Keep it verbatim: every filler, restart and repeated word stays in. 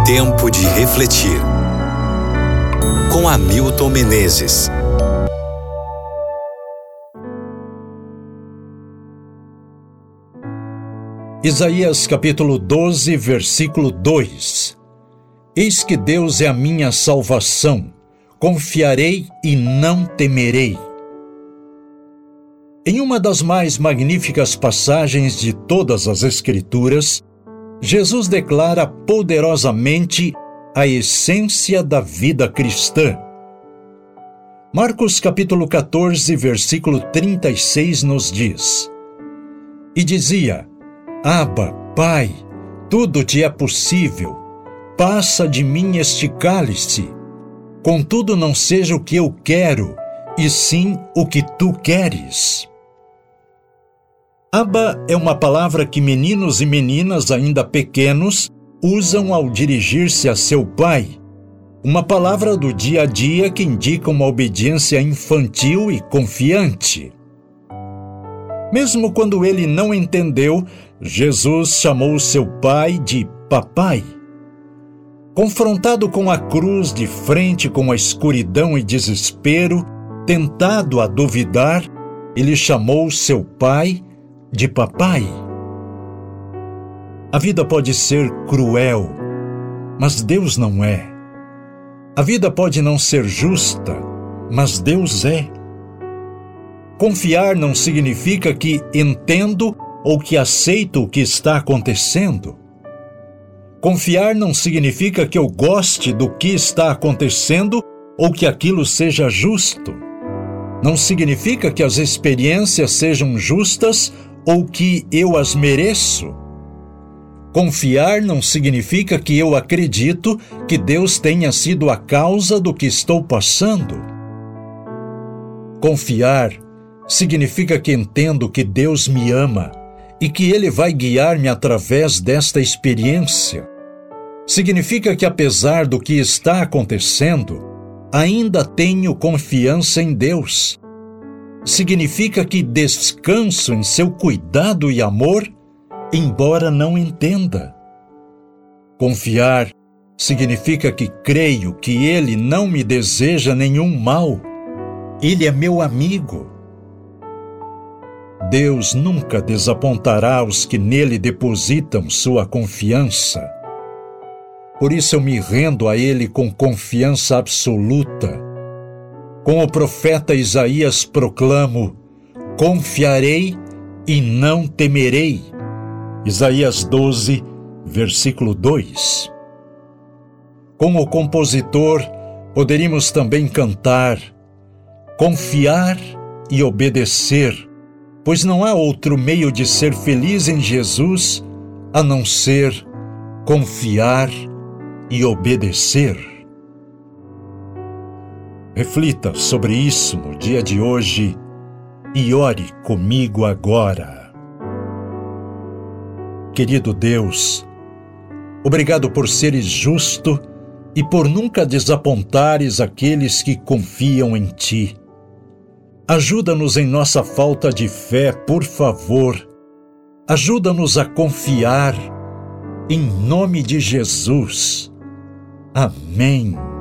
Tempo de refletir. Com Hamilton Menezes. Isaías capítulo doze, versículo dois. Eis que Deus é a minha salvação, confiarei e não temerei. Em uma das mais magníficas passagens de todas as Escrituras, Jesus declara poderosamente a essência da vida cristã. Marcos capítulo quatorze, versículo trinta e seis nos diz: E dizia: Abba, Pai, tudo te é possível, passa de mim este cálice. Contudo, não seja o que eu quero, e sim o que tu queres. Abba é uma palavra que meninos e meninas ainda pequenos usam ao dirigir-se a seu pai. Uma palavra do dia a dia que indica uma obediência infantil e confiante. Mesmo quando ele não entendeu, Jesus chamou seu pai de papai. Confrontado com a cruz, de frente com a escuridão e desespero, tentado a duvidar, ele chamou seu pai de papai. A vida pode ser cruel, mas Deus não é. A vida pode não ser justa, mas Deus é. Confiar não significa que entendo ou que aceito o que está acontecendo. Confiar não significa que eu goste do que está acontecendo ou que aquilo seja justo. Não significa que as experiências sejam justas ou que eu as mereço. Confiar não significa que eu acredito que Deus tenha sido a causa do que estou passando. Confiar significa que entendo que Deus me ama e que Ele vai guiar-me através desta experiência. Significa que, apesar do que está acontecendo, ainda tenho confiança em Deus. Significa que descanso em seu cuidado e amor, embora não entenda. Confiar significa que creio que Ele não me deseja nenhum mal. Ele é meu amigo. Deus nunca desapontará os que nele depositam sua confiança. Por isso eu me rendo a Ele com confiança absoluta. Com o profeta Isaías proclamo: confiarei e não temerei. Isaías doze, versículo dois. Com o compositor, poderíamos também cantar: confiar e obedecer, pois não há outro meio de ser feliz em Jesus a não ser confiar e obedecer. Reflita sobre isso no dia de hoje e ore comigo agora. Querido Deus, obrigado por seres justo e por nunca desapontares aqueles que confiam em Ti. Ajuda-nos em nossa falta de fé, por favor. Ajuda-nos a confiar, em nome de Jesus. Amém.